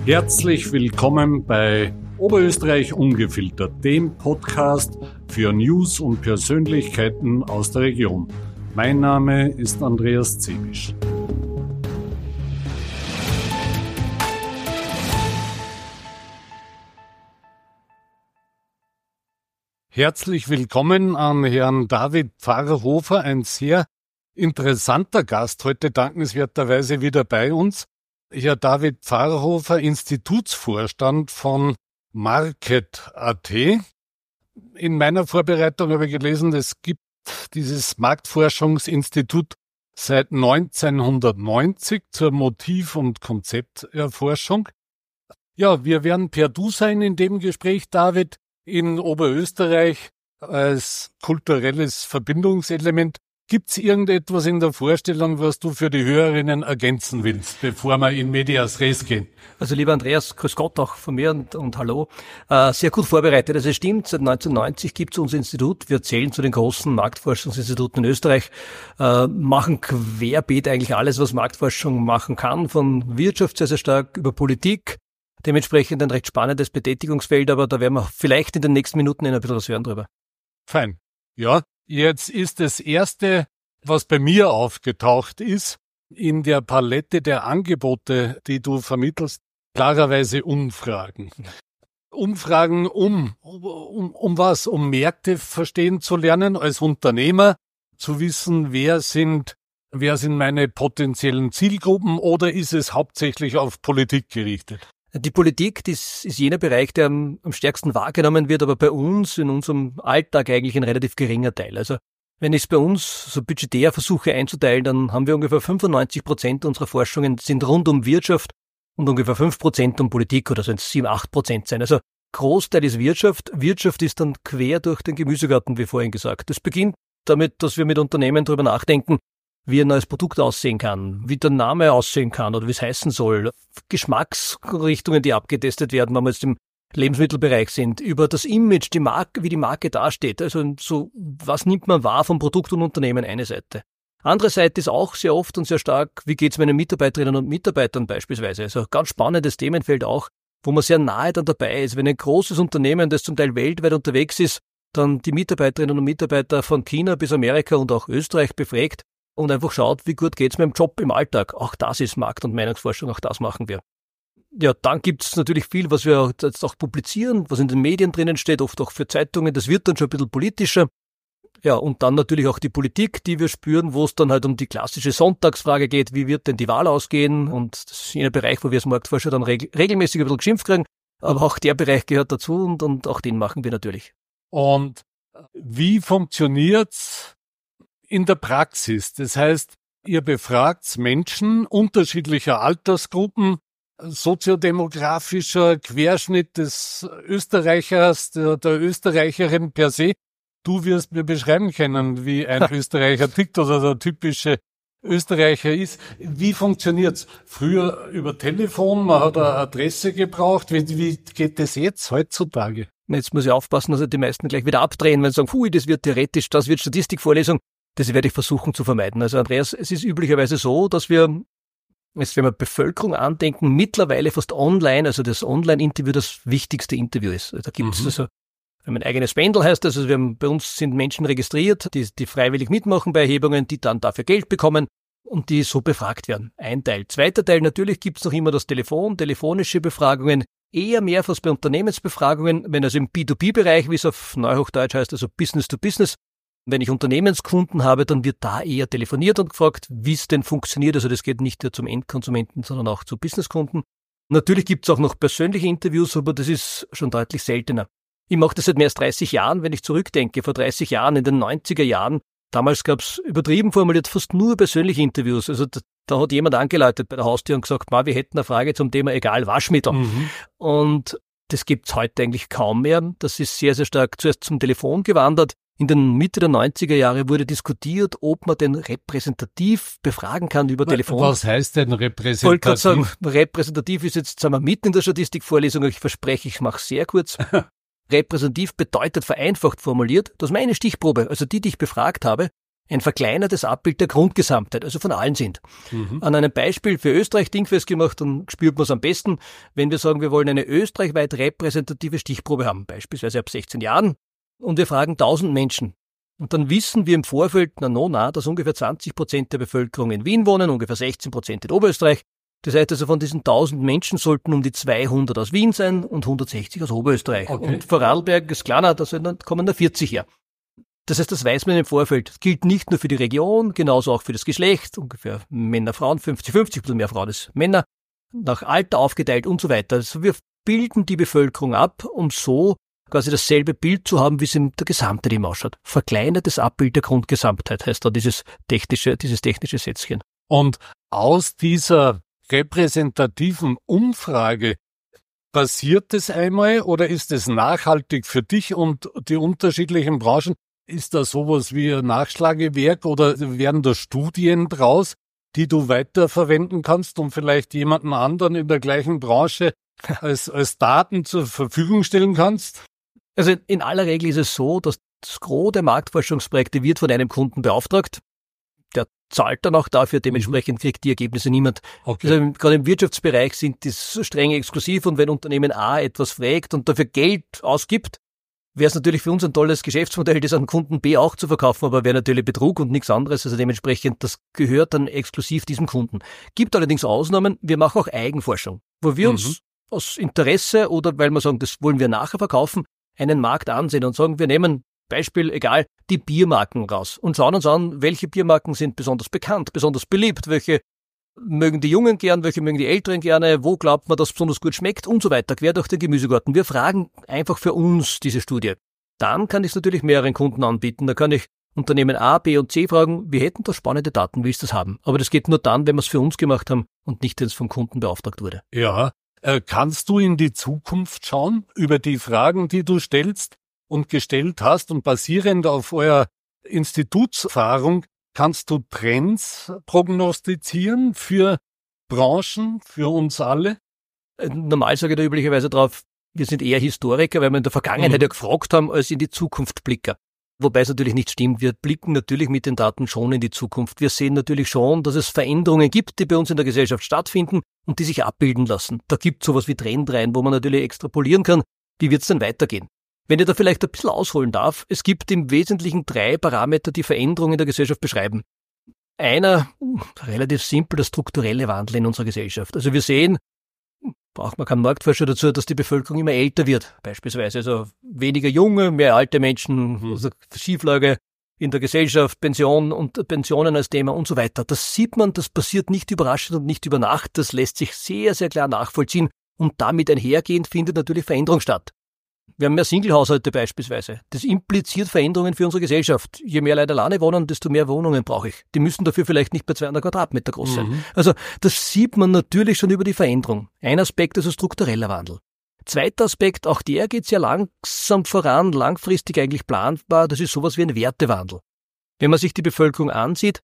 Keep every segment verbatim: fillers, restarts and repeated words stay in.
Herzlich willkommen bei Oberösterreich Ungefiltert, dem Podcast für News und Persönlichkeiten aus der Region. Mein Name ist Andreas Zebisch. Herzlich willkommen an Herrn David Pfarrhofer, ein sehr interessanter Gast heute dankenswerterweise wieder bei uns. Herr David Pfarrhofer, Institutsvorstand von Market Punkt a t. In meiner Vorbereitung habe ich gelesen, es gibt dieses Marktforschungsinstitut seit neunzehnhundertneunzig zur Motiv- und Konzepterforschung. Ja, wir werden per Du sein in dem Gespräch, David. In Oberösterreich als kulturelles Verbindungselement. Gibt's irgendetwas in der Vorstellung, was du für die Hörerinnen ergänzen willst, bevor wir in Medias Res gehen? Also lieber Andreas, grüß Gott auch von mir und, und hallo. Äh, sehr gut vorbereitet. Also es stimmt, seit neunzehnhundertneunzig gibt es unser Institut. Wir zählen zu den großen Marktforschungsinstituten in Österreich, äh, machen querbeet eigentlich alles, was Marktforschung machen kann, von Wirtschaft sehr, sehr stark über Politik. Dementsprechend ein recht spannendes Betätigungsfeld, aber da werden wir vielleicht in den nächsten Minuten ein bisschen was hören drüber. Fein. Ja, jetzt ist das Erste, was bei mir aufgetaucht ist, in der Palette der Angebote, die du vermittelst, klarerweise Umfragen. Umfragen um, um, um was? Um Märkte verstehen zu lernen, als Unternehmer zu wissen, wer sind, wer sind meine potenziellen Zielgruppen, oder ist es hauptsächlich auf Politik gerichtet? Die Politik, das ist jener Bereich, der am, am stärksten wahrgenommen wird, aber bei uns, in unserem Alltag eigentlich ein relativ geringer Teil. Also wenn ich es bei uns so budgetär versuche einzuteilen, dann haben wir ungefähr fünfundneunzig Prozent unserer Forschungen sind rund um Wirtschaft und ungefähr fünf Prozent um Politik, oder sollen es sieben, acht Prozent sein. Also Großteil ist Wirtschaft. Wirtschaft ist dann quer durch den Gemüsegarten, wie vorhin gesagt. Das beginnt damit, dass wir mit Unternehmen darüber nachdenken, wie ein neues Produkt aussehen kann, wie der Name aussehen kann oder wie es heißen soll, Geschmacksrichtungen, die abgetestet werden, wenn wir jetzt im Lebensmittelbereich sind, über das Image, die Marke, wie die Marke dasteht. Also so, was nimmt man wahr vom Produkt und Unternehmen, eine Seite. Andere Seite ist auch sehr oft und sehr stark, wie geht es meinen Mitarbeiterinnen und Mitarbeitern beispielsweise. Also ganz spannendes Themenfeld auch, wo man sehr nahe dann dabei ist. Wenn ein großes Unternehmen, das zum Teil weltweit unterwegs ist, dann die Mitarbeiterinnen und Mitarbeiter von China bis Amerika und auch Österreich befragt, und einfach schaut, wie gut geht's mir im Job, im Alltag. Auch das ist Markt- und Meinungsforschung, auch das machen wir. Ja, dann gibt's natürlich viel, was wir jetzt auch publizieren, was in den Medien drinnen steht, oft auch für Zeitungen. Das wird dann schon ein bisschen politischer. Ja, und dann natürlich auch die Politik, die wir spüren, wo es dann halt um die klassische Sonntagsfrage geht, wie wird denn die Wahl ausgehen? Und das ist jener Bereich, wo wir als Marktforscher dann regel- regelmäßig ein bisschen geschimpft kriegen. Aber auch der Bereich gehört dazu und, und auch den machen wir natürlich. Und wie funktioniert's in der Praxis? Das heißt, ihr befragt Menschen unterschiedlicher Altersgruppen, soziodemografischer Querschnitt des Österreichers, der, der Österreicherin per se. Du wirst mir beschreiben können, wie ein Österreicher tickt oder der typische Österreicher ist. Wie funktioniert's? Früher über Telefon, man hat eine Adresse gebraucht. Wie, wie geht das jetzt heutzutage? Jetzt muss ich aufpassen, dass die meisten gleich wieder abdrehen, wenn sie sagen, pfui, das wird theoretisch, das wird Statistikvorlesung. Das werde ich versuchen zu vermeiden. Also Andreas, es ist üblicherweise so, dass wir, jetzt wenn wir Bevölkerung andenken, mittlerweile fast online, also das Online-Interview das wichtigste Interview ist. Da gibt es mhm. also, wenn man ein eigenes Pendel heißt, also wir haben, bei uns sind Menschen registriert, die, die freiwillig mitmachen bei Erhebungen, die dann dafür Geld bekommen und die so befragt werden. Ein Teil. Zweiter Teil, natürlich gibt es noch immer das Telefon, telefonische Befragungen, eher mehr fast bei Unternehmensbefragungen, wenn also im B zwei B-Bereich, wie es auf Neuhochdeutsch heißt, also Business to Business. Wenn ich Unternehmenskunden habe, dann wird da eher telefoniert und gefragt, wie es denn funktioniert. Also das geht nicht nur zum Endkonsumenten, sondern auch zu Businesskunden. Natürlich gibt es auch noch persönliche Interviews, aber das ist schon deutlich seltener. Ich mache das seit mehr als dreißig Jahren, wenn ich zurückdenke. Vor dreißig Jahren, in den neunziger Jahren, damals gab es übertrieben formuliert fast nur persönliche Interviews. Also da, da hat jemand angeläutet bei der Haustür und gesagt, Ma, wir hätten eine Frage zum Thema egal Waschmittel. Mhm. Und das gibt's heute eigentlich kaum mehr. Das ist sehr, sehr stark zuerst zum Telefon gewandert. In den Mitte der neunziger Jahre wurde diskutiert, ob man den repräsentativ befragen kann über Telefon. Was heißt denn repräsentativ? Ich wollte gerade sagen, repräsentativ ist jetzt, sind wir mitten in der Statistikvorlesung, ich verspreche, ich mache es sehr kurz. Repräsentativ bedeutet vereinfacht formuliert, dass meine Stichprobe, also die, die ich befragt habe, ein verkleinertes Abbild der Grundgesamtheit, also von allen sind. Mhm. An einem Beispiel für Österreich dingfest gemacht, dann spürt man es am besten, wenn wir sagen, wir wollen eine österreichweit repräsentative Stichprobe haben, beispielsweise ab sechzehn Jahren, und wir fragen tausend Menschen. Und dann wissen wir im Vorfeld, na no, na, dass ungefähr zwanzig Prozent der Bevölkerung in Wien wohnen, ungefähr sechzehn Prozent in Oberösterreich. Das heißt also, von diesen tausend Menschen sollten um die zweihundert aus Wien sein und hundertsechzig aus Oberösterreich. Okay. Und Vorarlberg ist kleiner, da kommen nur vierzig her. Das heißt, das weiß man im Vorfeld. Das gilt nicht nur für die Region, genauso auch für das Geschlecht, ungefähr Männer, Frauen, fünfzig fünfzig, ein bisschen mehr Frauen als Männer, nach Alter aufgeteilt und so weiter. Also wir bilden die Bevölkerung ab, um so quasi dasselbe Bild zu haben, wie es in der Gesamtheit eben ausschaut. Verkleinertes Abbild der Grundgesamtheit heißt da dieses technische, dieses technische Sätzchen. Und aus dieser repräsentativen Umfrage passiert es einmal oder ist es nachhaltig für dich und die unterschiedlichen Branchen? Ist da sowas wie ein Nachschlagewerk oder werden da Studien draus, die du weiterverwenden kannst und vielleicht jemanden anderen in der gleichen Branche als, als Daten zur Verfügung stellen kannst? Also in aller Regel ist es so, dass das Gros der Marktforschungsprojekte wird von einem Kunden beauftragt. Der zahlt dann auch dafür, dementsprechend kriegt die Ergebnisse niemand. Okay. Also gerade im Wirtschaftsbereich sind die streng exklusiv und wenn Unternehmen A etwas fragt und dafür Geld ausgibt, wäre es natürlich für uns ein tolles Geschäftsmodell, das an Kunden B auch zu verkaufen, aber wäre natürlich Betrug und nichts anderes. Also dementsprechend, das gehört dann exklusiv diesem Kunden. Gibt allerdings Ausnahmen. Wir machen auch Eigenforschung, wo wir mhm. uns aus Interesse oder weil wir sagen, das wollen wir nachher verkaufen, einen Markt ansehen und sagen, wir nehmen Beispiel, egal, die Biermarken raus und schauen uns an, welche Biermarken sind besonders bekannt, besonders beliebt, welche mögen die Jungen gern, welche mögen die Älteren gerne, wo glaubt man, dass es besonders gut schmeckt und so weiter, quer durch den Gemüsegarten. Wir fragen einfach für uns diese Studie. Dann kann ich es natürlich mehreren Kunden anbieten. Da kann ich Unternehmen A, B und C fragen, wir hätten da spannende Daten, willst du das haben? Aber das geht nur dann, wenn wir es für uns gemacht haben und nicht, wenn es vom Kunden beauftragt wurde. Ja, äh, kannst du in die Zukunft schauen über die Fragen, die du stellst und gestellt hast und basierend auf eurer Institutserfahrung kannst du Trends prognostizieren für Branchen, für uns alle? Normal sage ich da üblicherweise drauf, wir sind eher Historiker, weil wir in der Vergangenheit mhm. ja gefragt haben, als in die Zukunft Blicker. Wobei es natürlich nicht stimmt. Wir blicken natürlich mit den Daten schon in die Zukunft. Wir sehen natürlich schon, dass es Veränderungen gibt, die bei uns in der Gesellschaft stattfinden und die sich abbilden lassen. Da gibt es sowas wie Trendreihen, wo man natürlich extrapolieren kann, wie wird es denn weitergehen. Wenn ich da vielleicht ein bisschen ausholen darf, es gibt im Wesentlichen drei Parameter, die Veränderungen in der Gesellschaft beschreiben. Einer, relativ simpel, der strukturelle Wandel in unserer Gesellschaft. Also wir sehen, braucht man keinen Marktforscher dazu, dass die Bevölkerung immer älter wird, beispielsweise. Also weniger junge, mehr alte Menschen, mhm. also Schieflage in der Gesellschaft, Pension und Pensionen als Thema und so weiter. Das sieht man, das passiert nicht überraschend und nicht über Nacht. Das lässt sich sehr, sehr klar nachvollziehen und damit einhergehend findet natürlich Veränderung statt. Wir haben mehr Single-Haushalte beispielsweise. Das impliziert Veränderungen für unsere Gesellschaft. Je mehr Leute alleine wohnen, desto mehr Wohnungen brauche ich. Die müssen dafür vielleicht nicht bei zweihundert Quadratmeter groß sein. Mhm. Also das sieht man natürlich schon über die Veränderung. Ein Aspekt ist ein struktureller Wandel. Zweiter Aspekt, auch der geht sehr langsam voran, langfristig eigentlich planbar. Das ist sowas wie ein Wertewandel. Wenn man sich die Bevölkerung ansieht,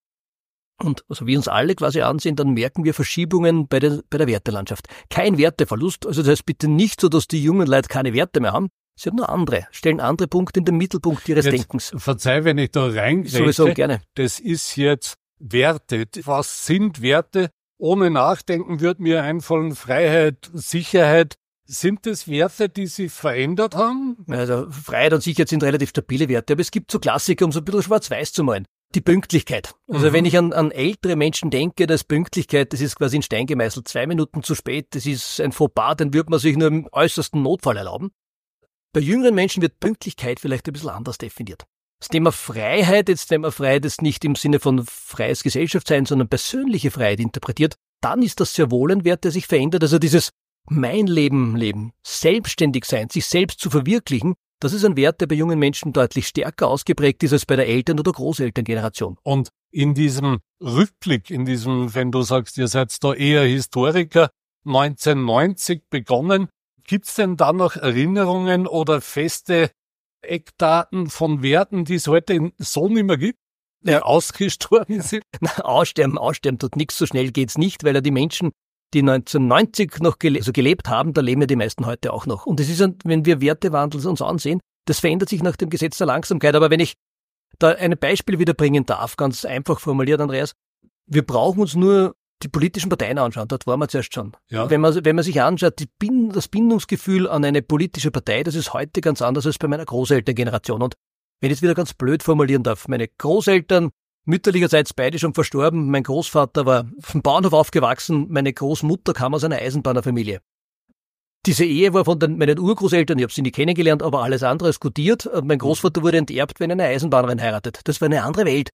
und also wir uns alle quasi ansehen, dann merken wir Verschiebungen bei der, bei der Wertelandschaft. Kein Werteverlust, also das heißt bitte nicht so, dass die jungen Leute keine Werte mehr haben. Sie haben nur andere, stellen andere Punkte in den Mittelpunkt ihres jetzt, Denkens. Verzeih, wenn ich da reingreife. Sowieso, gerne. Das ist jetzt Werte. Was sind Werte? Ohne Nachdenken wird mir einfallen Freiheit, Sicherheit. Sind das Werte, die sich verändert haben? Also Freiheit und Sicherheit sind relativ stabile Werte, aber es gibt so Klassiker, um so ein bisschen schwarz-weiß zu malen. Die Pünktlichkeit. Also mhm. wenn ich an, an ältere Menschen denke, dass Pünktlichkeit, das ist quasi in Stein gemeißelt. Zwei Minuten zu spät, das ist ein Fauxpas, den würde man sich nur im äußersten Notfall erlauben. Bei jüngeren Menschen wird Pünktlichkeit vielleicht ein bisschen anders definiert. Das Thema Freiheit, jetzt wenn man Freiheit jetzt nicht im Sinne von freies Gesellschaftssein, sondern persönliche Freiheit interpretiert, dann ist das sehr wohl ein Wert, der sich verändert. Also dieses mein Leben leben, selbstständig sein, sich selbst zu verwirklichen, das ist ein Wert, der bei jungen Menschen deutlich stärker ausgeprägt ist als bei der Eltern- oder Großelterngeneration. Und in diesem Rückblick, in diesem, wenn du sagst, ihr seid da eher Historiker, neunzehnhundertneunzig begonnen, gibt's denn da noch Erinnerungen oder feste Eckdaten von Werten, die es heute so nicht mehr gibt, die ja. ausgestorben sind? Na, aussterben, aussterben tut nichts, so schnell geht's nicht, weil ja die Menschen, die neunzehnhundertneunzig noch gele- also gelebt haben, da leben ja die meisten heute auch noch. Und es ist, wenn wir Wertewandel uns ansehen, das verändert sich nach dem Gesetz der Langsamkeit. Aber wenn ich da ein Beispiel wieder bringen darf, ganz einfach formuliert, Andreas, wir brauchen uns nur die politischen Parteien anschauen, dort waren wir zuerst schon. Ja. Wenn man, wenn man sich anschaut, die Bind, das Bindungsgefühl an eine politische Partei, das ist heute ganz anders als bei meiner Großelterngeneration. Und wenn ich jetzt wieder ganz blöd formulieren darf, meine Großeltern, mütterlicherseits beide schon verstorben, mein Großvater war vom Bauernhof aufgewachsen, meine Großmutter kam aus einer Eisenbahnerfamilie. Diese Ehe war von den, meinen Urgroßeltern, ich habe sie nie kennengelernt, aber alles andere ist kodiert. Mein Großvater wurde enterbt, wenn eine Eisenbahnerin heiratet. Das war eine andere Welt.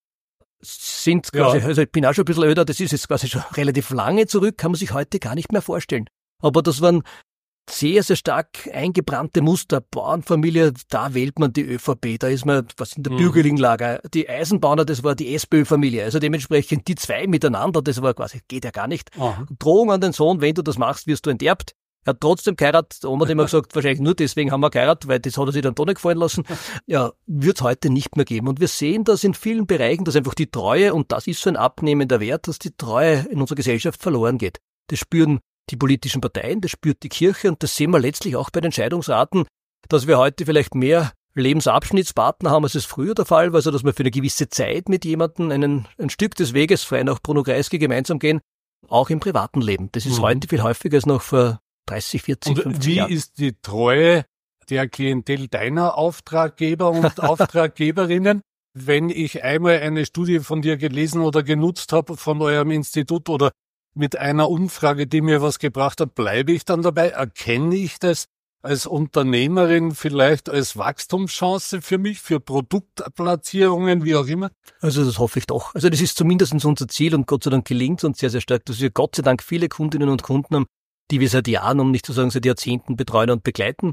Sind quasi, ja. Also ich bin auch schon ein bisschen öder, das ist jetzt quasi schon relativ lange zurück, kann man sich heute gar nicht mehr vorstellen. Aber das waren sehr, sehr stark eingebrannte Muster. Bauernfamilie, da wählt man die ÖVP, da ist man was in der mhm. bürgerlichen Lager. Die Eisenbahner, das war die SPÖ-Familie. Also dementsprechend die zwei miteinander, das war quasi, geht ja gar nicht. Aha. Drohung an den Sohn, wenn du das machst, wirst du enterbt. Er hat trotzdem geheiratet, die Oma hat immer gesagt, wahrscheinlich nur deswegen haben wir geheiratet, weil das hat er sich dann doch nicht gefallen lassen. Ja, wird es heute nicht mehr geben. Und wir sehen das in vielen Bereichen, dass einfach die Treue, und das ist so ein abnehmender Wert, dass die Treue in unserer Gesellschaft verloren geht. Das spüren die politischen Parteien, das spürt die Kirche und das sehen wir letztlich auch bei den Scheidungsraten, dass wir heute vielleicht mehr Lebensabschnittspartner haben, als es früher der Fall war, also dass wir für eine gewisse Zeit mit jemandem einen, ein Stück des Weges, frei nach Bruno Kreisky, gemeinsam gehen, auch im privaten Leben. Das ist mhm. heute viel häufiger als noch vor dreißig, vierzig, fünfzig Und wie Jahren. ist die Treue der Klientel deiner Auftraggeber und Auftraggeberinnen? Wenn ich einmal eine Studie von dir gelesen oder genutzt habe von eurem Institut oder mit einer Umfrage, die mir was gebracht hat, bleibe ich dann dabei? Erkenne ich das als Unternehmerin vielleicht als Wachstumschance für mich, für Produktplatzierungen, wie auch immer? Also das hoffe ich doch. Also das ist zumindest unser Ziel und Gott sei Dank gelingt es uns sehr, sehr stark, dass wir Gott sei Dank viele Kundinnen und Kunden haben, die wir seit Jahren, um nicht zu sagen seit Jahrzehnten betreuen und begleiten,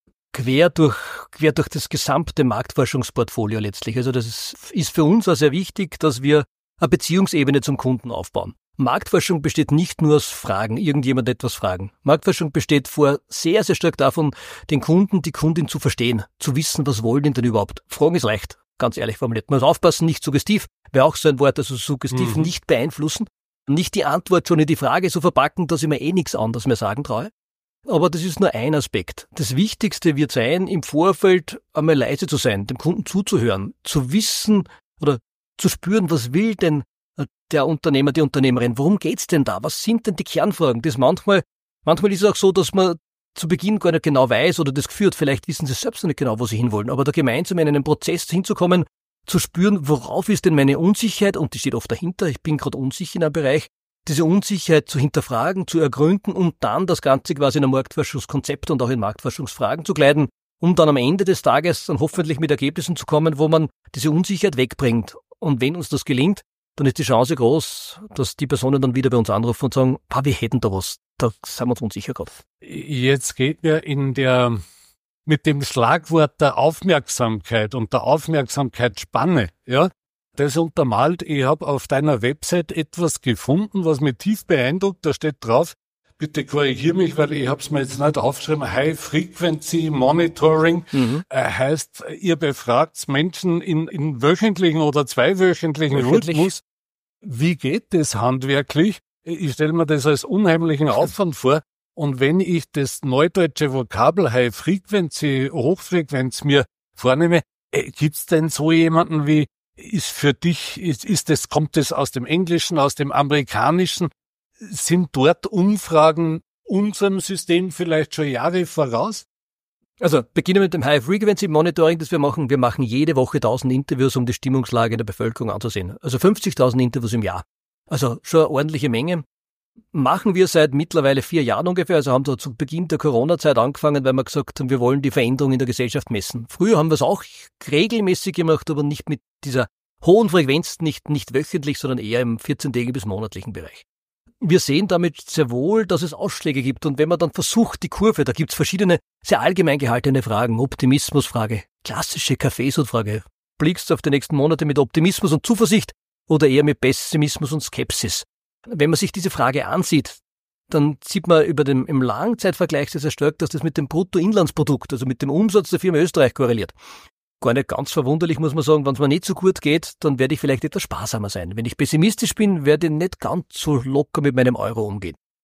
quer durch, quer durch das gesamte Marktforschungsportfolio letztlich. Also das ist, ist für uns auch sehr wichtig, dass wir eine Beziehungsebene zum Kunden aufbauen. Marktforschung besteht nicht nur aus Fragen, irgendjemand etwas fragen. Marktforschung besteht vor sehr, sehr stark davon, den Kunden, die Kundin zu verstehen, zu wissen, was wollen die denn überhaupt. Fragen ist leicht, ganz ehrlich formuliert. Man muss aufpassen, nicht suggestiv, wäre auch so ein Wort, also suggestiv mhm. nicht beeinflussen. Nicht die Antwort schon in die Frage so verpacken, dass ich mir eh nichts anderes mehr sagen traue. Aber das ist nur ein Aspekt. Das Wichtigste wird sein, im Vorfeld einmal leise zu sein, dem Kunden zuzuhören, zu wissen oder zu spüren, was will denn der Unternehmer, die Unternehmerin, worum geht's denn da? Was sind denn die Kernfragen? Das manchmal, manchmal ist es auch so, dass man zu Beginn gar nicht genau weiß oder das Gefühl hat, vielleicht wissen sie selbst noch nicht genau, wo sie hinwollen, aber da gemeinsam in einen Prozess hinzukommen, zu spüren, worauf ist denn meine Unsicherheit, und die steht oft dahinter, ich bin gerade unsicher in einem Bereich, diese Unsicherheit zu hinterfragen, zu ergründen und dann das Ganze quasi in ein Marktforschungskonzept und auch in Marktforschungsfragen zu kleiden, um dann am Ende des Tages dann hoffentlich mit Ergebnissen zu kommen, wo man diese Unsicherheit wegbringt. Und wenn uns das gelingt, dann ist die Chance groß, dass die Personen dann wieder bei uns anrufen und sagen, pa, wir hätten da was, da sind wir uns unsicher gerade. Jetzt geht mir in der mit dem Schlagwort der Aufmerksamkeit und der Aufmerksamkeitsspanne, ja, das untermalt, ich habe auf deiner Website etwas gefunden, was mich tief beeindruckt, da steht drauf, bitte korrigiere mich, weil ich habe es mir jetzt nicht aufgeschrieben, High Frequency Monitoring, mhm. äh, heißt, ihr befragt Menschen in, in wöchentlichen oder zweiwöchentlichen Wöchentlich. Rhythmus. Wie geht das handwerklich? Ich stelle mir das als unheimlichen Aufwand vor. Und wenn ich das neudeutsche Vokabel High Frequency, Hochfrequenz mir vornehme, äh, gibt's denn so jemanden wie, ist für dich, ist, ist das, kommt das aus dem Englischen, aus dem Amerikanischen? Sind dort Umfragen unserem System vielleicht schon Jahre voraus? Also beginnen wir mit dem High Frequency Monitoring, das wir machen. Wir machen jede Woche tausend Interviews, um die Stimmungslage in der Bevölkerung anzusehen. Also fünfzigtausend Interviews im Jahr. Also schon eine ordentliche Menge. Machen wir seit mittlerweile vier Jahren ungefähr, also haben wir zu Beginn der Corona-Zeit angefangen, weil wir gesagt haben, wir wollen die Veränderung in der Gesellschaft messen. Früher haben wir es auch regelmäßig gemacht, aber nicht mit dieser hohen Frequenz, nicht, nicht wöchentlich, sondern eher im vierzehntägigen bis monatlichen Bereich. Wir sehen damit sehr wohl, dass es Ausschläge gibt, und wenn man dann versucht, die Kurve, da gibt es verschiedene sehr allgemein gehaltene Fragen, Optimismusfrage, klassische Kaffeesudfrage, blickst du auf die nächsten Monate mit Optimismus und Zuversicht oder eher mit Pessimismus und Skepsis? Wenn man sich diese Frage ansieht, dann sieht man über dem, im Langzeitvergleich sehr, sehr stark, dass das mit dem Bruttoinlandsprodukt, also mit dem Umsatz der Firma Österreich korreliert. Gar nicht ganz verwunderlich, muss man sagen, wenn es mir nicht so gut geht, dann werde ich vielleicht etwas sparsamer sein. Wenn ich pessimistisch bin, werde ich nicht ganz so locker mit meinem Euro umgehen.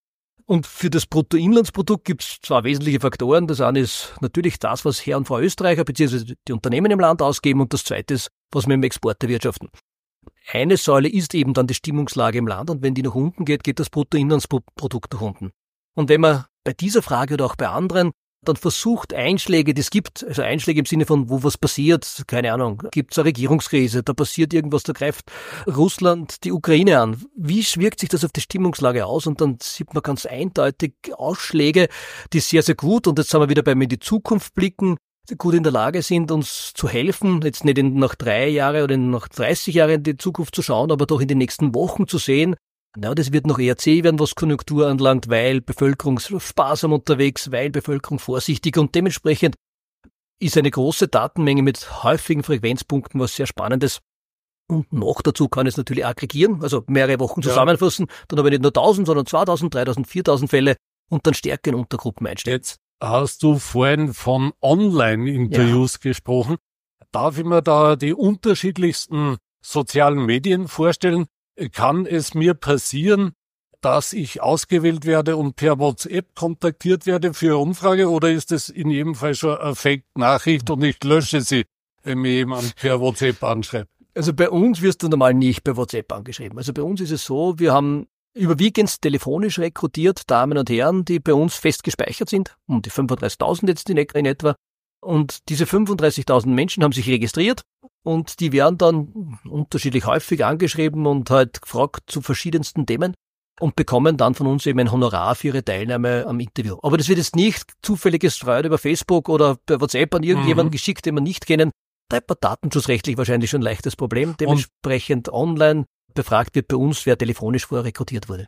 Und für das Bruttoinlandsprodukt gibt es zwei wesentliche Faktoren. Das eine ist natürlich das, was Herr und Frau Österreicher bzw. die Unternehmen im Land ausgeben, und das zweite ist, was wir im Export erwirtschaften. Eine Säule ist eben dann die Stimmungslage im Land, und wenn die nach unten geht, geht das Bruttoinlandsprodukt nach unten. Und wenn man bei dieser Frage oder auch bei anderen dann versucht, Einschläge, die es gibt, also Einschläge im Sinne von, wo was passiert, keine Ahnung, gibt es eine Regierungskrise, da passiert irgendwas, da greift Russland die Ukraine an. Wie wirkt sich das auf die Stimmungslage aus? Und dann sieht man ganz eindeutig Ausschläge, die sehr, sehr gut, und jetzt sind wir wieder beim in die Zukunft blicken, die gut in der Lage sind, uns zu helfen, jetzt nicht in, nach drei Jahre oder in, nach dreißig Jahren in die Zukunft zu schauen, aber doch in den nächsten Wochen zu sehen, na, das wird noch eher zäh werden, was Konjunktur anlangt, weil Bevölkerung sparsam unterwegs, weil Bevölkerung vorsichtig, und dementsprechend ist eine große Datenmenge mit häufigen Frequenzpunkten was sehr Spannendes. Und noch dazu kann es natürlich aggregieren, also mehrere Wochen zusammenfassen, ja. Dann aber nicht nur tausend, sondern zweitausend, dreitausend, viertausend Fälle und dann stärker in Untergruppen einstellen. Jetzt hast du vorhin von Online-Interviews ja. gesprochen. Darf ich mir da die unterschiedlichsten sozialen Medien vorstellen? Kann es mir passieren, dass ich ausgewählt werde und per WhatsApp kontaktiert werde für eine Umfrage, oder ist es in jedem Fall schon eine Fake-Nachricht und ich lösche sie, wenn mir jemand per WhatsApp anschreibt? Also bei uns wirst du normal nicht per WhatsApp angeschrieben. Also bei uns ist es so, wir haben überwiegend telefonisch rekrutiert Damen und Herren, die bei uns fest gespeichert sind, um die fünfunddreißigtausend jetzt in etwa. Und diese fünfunddreißigtausend Menschen haben sich registriert, und die werden dann unterschiedlich häufig angeschrieben und halt gefragt zu verschiedensten Themen und bekommen dann von uns eben ein Honorar für ihre Teilnahme am Interview. Aber das wird jetzt nicht zufällig gestreut über Facebook oder per WhatsApp an irgendjemanden mhm. geschickt, den wir nicht kennen. Da hat man datenschutzrechtlich wahrscheinlich schon ein leichtes Problem. Dementsprechend und online befragt wird bei uns, wer telefonisch vorher rekrutiert wurde.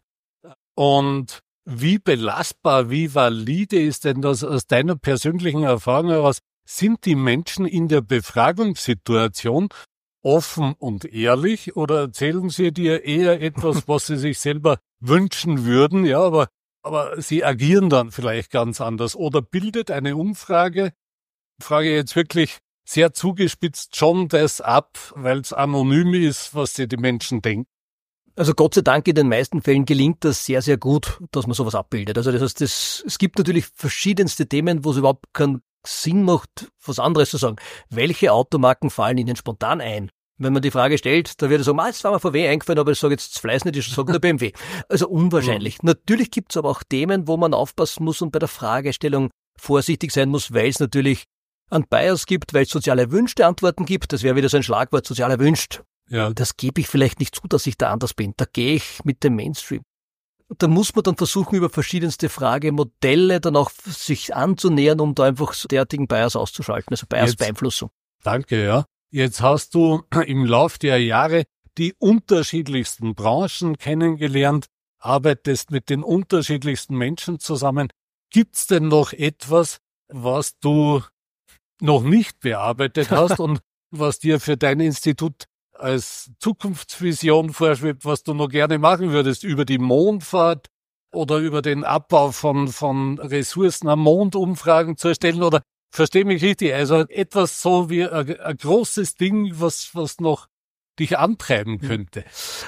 Und wie belastbar, wie valide ist denn das aus deiner persönlichen Erfahrung heraus? Sind die Menschen in der Befragungssituation offen und ehrlich, oder erzählen sie dir eher etwas, was sie sich selber wünschen würden, ja, aber, aber sie agieren dann vielleicht ganz anders? Oder bildet eine Umfrage, frage jetzt wirklich sehr zugespitzt, schon das ab, weil es anonym ist, was sich die Menschen denken? Also Gott sei Dank in den meisten Fällen gelingt das sehr, sehr gut, dass man sowas abbildet. Also das heißt, das, es gibt natürlich verschiedenste Themen, wo es überhaupt keinen Sinn macht, was anderes zu sagen. Welche Automarken fallen Ihnen spontan ein? Wenn man die Frage stellt, da wird er sagen, ah, jetzt war mir V W eingefallen, aber ich sage jetzt das Fleiß nicht, ich sage der B M W. Also unwahrscheinlich. Mhm. Natürlich gibt es aber auch Themen, wo man aufpassen muss und bei der Fragestellung vorsichtig sein muss, weil es natürlich einen Bias gibt, weil es sozial erwünschte Antworten gibt. Das wäre wieder so ein Schlagwort, sozial erwünscht. Ja. Das gebe ich vielleicht nicht zu, dass ich da anders bin. Da gehe ich mit dem Mainstream. Da muss man dann versuchen, über verschiedenste Fragemodelle dann auch sich anzunähern, um da einfach derartigen Bias auszuschalten, also Bias-Beeinflussung. Danke, ja. Jetzt hast du im Lauf der Jahre die unterschiedlichsten Branchen kennengelernt, arbeitest mit den unterschiedlichsten Menschen zusammen. Gibt's denn noch etwas, was du noch nicht bearbeitet hast und was dir für dein Institut als Zukunftsvision vorschwebt, was du noch gerne machen würdest, über die Mondfahrt oder über den Abbau von, von Ressourcen am Mond Umfragen zu erstellen? Oder versteh mich richtig, also etwas so wie ein, ein großes Ding, was, was noch dich antreiben könnte?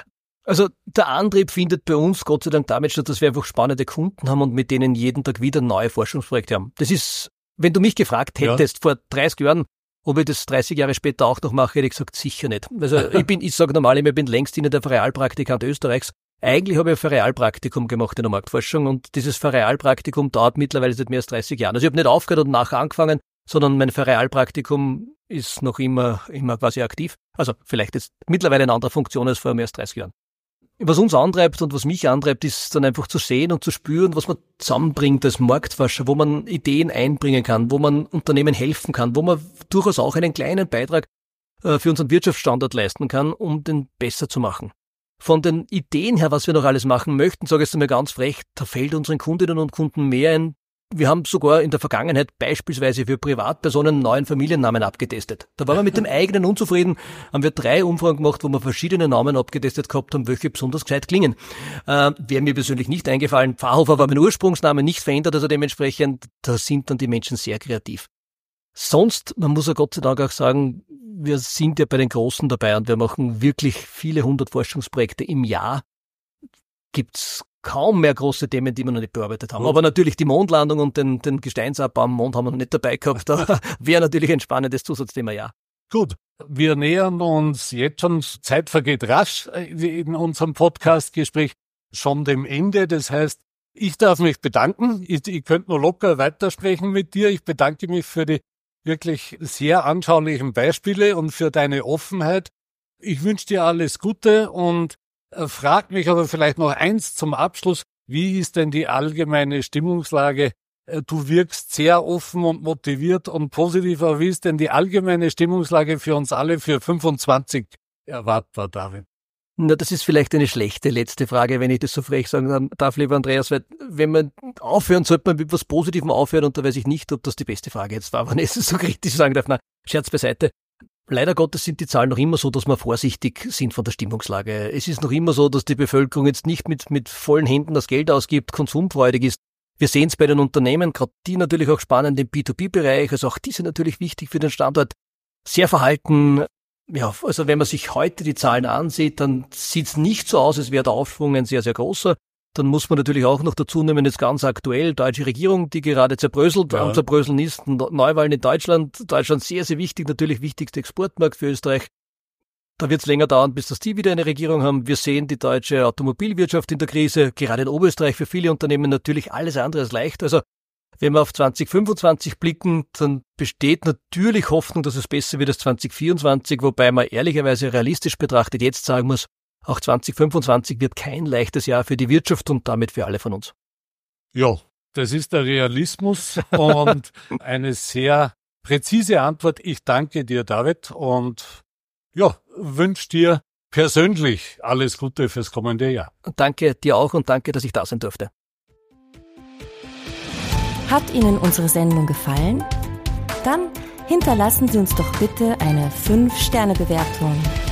Also der Antrieb findet bei uns Gott sei Dank damit statt, dass wir einfach spannende Kunden haben und mit denen jeden Tag wieder neue Forschungsprojekte haben. Das ist, wenn du mich gefragt hättest, ja, vor dreißig Jahren, ob ich das dreißig Jahre später auch noch mache, hätte ich gesagt, sicher nicht. Also ich bin, ich sage normal immer, ich bin längst in der Ferialpraktikant Österreichs. Eigentlich habe ich ein Ferialpraktikum gemacht in der Marktforschung, und dieses Ferialpraktikum dauert mittlerweile seit mehr als dreißig Jahren. Also ich habe nicht aufgehört und nachher angefangen, sondern mein Ferialpraktikum ist noch immer, immer quasi aktiv. Also vielleicht jetzt mittlerweile in anderer Funktion als vor mehr als dreißig Jahren. Was uns antreibt und was mich antreibt, ist dann einfach zu sehen und zu spüren, was man zusammenbringt als Marktforscher, wo man Ideen einbringen kann, wo man Unternehmen helfen kann, wo man durchaus auch einen kleinen Beitrag äh, für unseren Wirtschaftsstandort leisten kann, um den besser zu machen. Von den Ideen her, was wir noch alles machen möchten, sage ich es mir ganz frech, da fällt unseren Kundinnen und Kunden mehr ein. Wir haben sogar in der Vergangenheit beispielsweise für Privatpersonen einen neuen Familiennamen abgetestet. Da waren wir mit dem eigenen unzufrieden, haben wir drei Umfragen gemacht, wo wir verschiedene Namen abgetestet gehabt haben, welche besonders gescheit klingen. Äh, wäre mir persönlich nicht eingefallen. Pfarrhofer war mein Ursprungsname, nicht verändert, also dementsprechend, da sind dann die Menschen sehr kreativ. Sonst, man muss ja Gott sei Dank auch sagen, wir sind ja bei den Großen dabei und wir machen wirklich viele hundert Forschungsprojekte im Jahr. Gibt's kaum mehr große Themen, die wir noch nicht bearbeitet haben. Aber natürlich die Mondlandung und den, den Gesteinsabbau am Mond haben wir noch nicht dabei gehabt. Da wäre natürlich ein spannendes Zusatzthema, ja. Gut, wir nähern uns jetzt schon, Zeit vergeht rasch in unserem Podcast-Gespräch, schon dem Ende. Das heißt, ich darf mich bedanken. Ich, ich könnte nur locker weitersprechen mit dir. Ich bedanke mich für die wirklich sehr anschaulichen Beispiele und für deine Offenheit. Ich wünsche dir alles Gute und äh, frag mich aber vielleicht noch eins zum Abschluss. Wie ist denn die allgemeine Stimmungslage? Äh, du wirkst sehr offen und motiviert und positiv, aber wie ist denn die allgemeine Stimmungslage für uns alle für fünfundzwanzig erwartbar, David? Na, das ist vielleicht eine schlechte letzte Frage, wenn ich das so frech sagen darf, lieber Andreas, weil wenn man aufhören, sollte man mit etwas Positivem aufhören und da weiß ich nicht, ob das die beste Frage jetzt war, wenn ich es so kritisch sagen darf. Na, Scherz beiseite. Leider Gottes sind die Zahlen noch immer so, dass wir vorsichtig sind von der Stimmungslage. Es ist noch immer so, dass die Bevölkerung jetzt nicht mit, mit vollen Händen das Geld ausgibt, konsumfreudig ist. Wir sehen es bei den Unternehmen, gerade die natürlich auch spannend im B zwei B-Bereich, also auch die sind natürlich wichtig für den Standort, sehr verhalten. Ja, also wenn man sich heute die Zahlen ansieht, dann sieht es nicht so aus, als wäre der Aufschwung ein sehr, sehr großer. Dann muss man natürlich auch noch dazu nehmen, jetzt ganz aktuell, deutsche Regierung, die gerade zerbröselt, ja. Am Zerbröseln ist, Neuwahlen in Deutschland, Deutschland sehr, sehr wichtig, natürlich wichtigster Exportmarkt für Österreich. Da wird es länger dauern, bis das die wieder eine Regierung haben. Wir sehen die deutsche Automobilwirtschaft in der Krise, gerade in Oberösterreich für viele Unternehmen natürlich alles andere als leicht. Also wenn wir auf zwanzig fünfundzwanzig blicken, dann besteht natürlich Hoffnung, dass es besser wird als zwanzig vierundzwanzig, wobei man ehrlicherweise realistisch betrachtet jetzt sagen muss, auch zwanzig fünfundzwanzig wird kein leichtes Jahr für die Wirtschaft und damit für alle von uns. Ja, das ist der Realismus und eine sehr präzise Antwort. Ich danke dir, David, und ja, wünsche dir persönlich alles Gute fürs kommende Jahr. Danke dir auch und danke, dass ich da sein durfte. Hat Ihnen unsere Sendung gefallen? Dann hinterlassen Sie uns doch bitte eine fünf Sterne Bewertung.